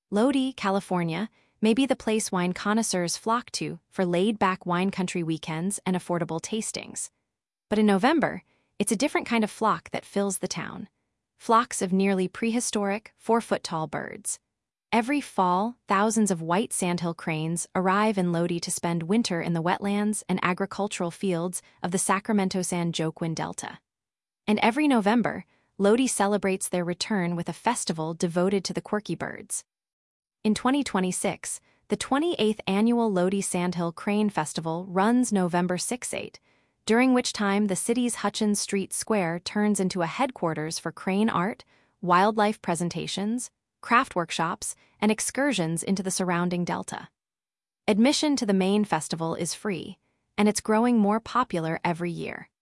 Lodi, California, may be the place wine connoisseurs flock to for laid-back wine country weekends and affordable tastings. But in November, it's a different kind of flock that fills the town. Flocks of nearly prehistoric, 4-foot-tall birds. Every fall, thousands of white sandhill cranes arrive in Lodi to spend winter in the wetlands and agricultural fields of the Sacramento-San Joaquin Delta. And every November, Lodi celebrates their return with a festival devoted to the quirky birds. In 2026, the 28th annual Lodi Sandhill Crane Festival runs November 6-8, during which time the city's Hutchins Street Square turns into a headquarters for crane art, wildlife presentations, craft workshops, and excursions into the surrounding delta. Admission to the main festival is free, and it's growing more popular every year.